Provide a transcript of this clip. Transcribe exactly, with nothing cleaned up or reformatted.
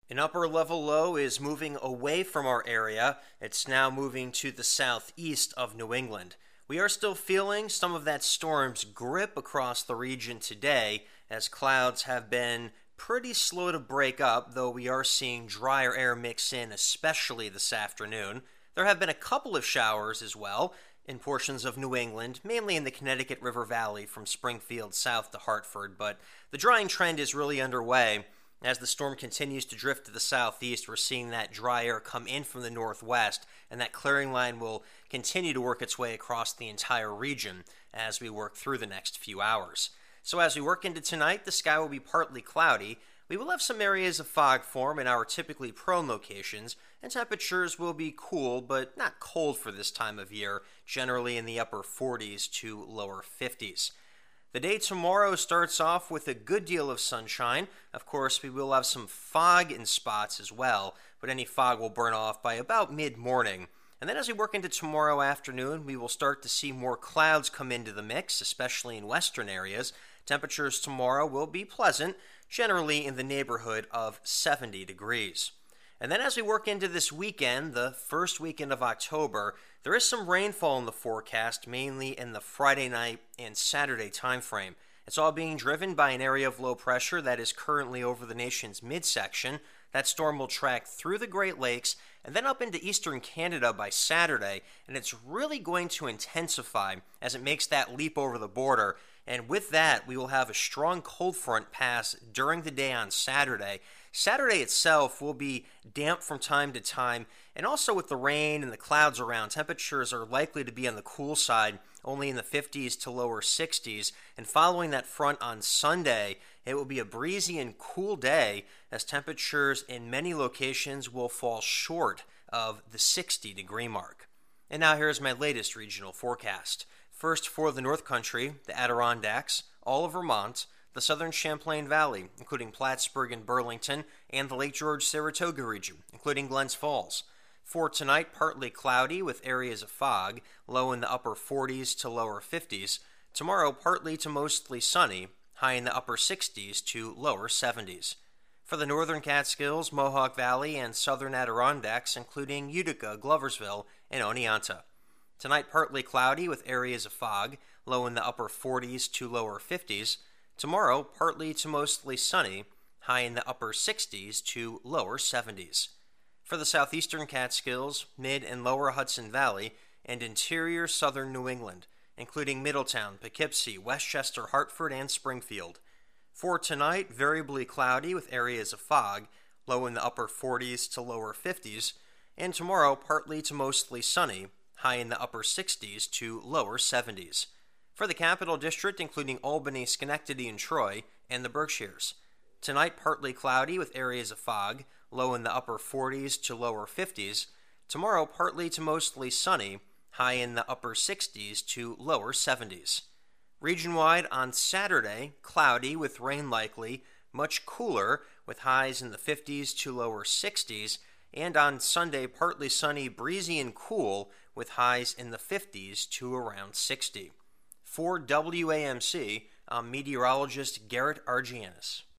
An upper level low is moving away from our area. It's now moving to the southeast of New England. We are still feeling some of that storm's grip across the region today, as clouds have been pretty slow to break up, though we are seeing drier air mix in, especially this afternoon. There have been a couple of showers as well in portions of New England, mainly in the Connecticut River Valley from Springfield south to Hartford, but the drying trend is really underway. As the storm continues to drift to the southeast, we're seeing that dry air come in from the northwest, and that clearing line will continue to work its way across the entire region as we work through the next few hours. So as we work into tonight, the sky will be partly cloudy. We will have some areas of fog form in our typically prone locations, and temperatures will be cool but not cold for this time of year, generally in the upper forties to lower fifties. The day tomorrow starts off with a good deal of sunshine. Of course, we will have some fog in spots as well, but any fog will burn off by about mid-morning. And then as we work into tomorrow afternoon, we will start to see more clouds come into the mix, especially in western areas. Temperatures tomorrow will be pleasant, generally in the neighborhood of seventy degrees. And then as we work into this weekend, the first weekend of October, there is some rainfall in the forecast, mainly in the Friday night and Saturday timeframe. It's all being driven by an area of low pressure that is currently over the nation's midsection. That storm will track through the Great Lakes and then up into eastern Canada by Saturday, and it's really going to intensify as it makes that leap over the border. And with that, we will have a strong cold front pass during the day on Saturday. Saturday itself will be damp from time to time, and also with the rain and the clouds around, temperatures are likely to be on the cool side, only in the fifties to lower sixties. And following that front on Sunday, it will be a breezy and cool day as temperatures in many locations will fall short of the sixty degree mark. And now here's my latest regional forecast. First, for the North Country, the Adirondacks, all of Vermont, the southern Champlain Valley, including Plattsburgh and Burlington, and the Lake George-Saratoga region, including Glens Falls. For tonight, partly cloudy with areas of fog, low in the upper forties to lower fifties. Tomorrow, partly to mostly sunny, high in the upper sixties to lower seventies. For the northern Catskills, Mohawk Valley, and southern Adirondacks, including Utica, Gloversville, and Oneonta. Tonight, partly cloudy with areas of fog, low in the upper forties to lower fifties. Tomorrow, partly to mostly sunny, high in the upper sixties to lower seventies. For the southeastern Catskills, mid and lower Hudson Valley, and interior southern New England, including Middletown, Poughkeepsie, Westchester, Hartford, and Springfield. For tonight, variably cloudy with areas of fog, low in the upper forties to lower fifties, and tomorrow, partly to mostly sunny, high in the upper sixties to lower seventies. For the Capital District, including Albany, Schenectady, and Troy, and the Berkshires. Tonight, partly cloudy with areas of fog, low in the upper forties to lower fifties. Tomorrow, partly to mostly sunny, high in the upper sixties to lower seventies. Region-wide on Saturday, cloudy with rain likely, much cooler with highs in the fifties to lower sixties, and on Sunday, partly sunny, breezy, and cool with highs in the fifties to around sixty. For W A M C, I'm meteorologist Garrett Argianis.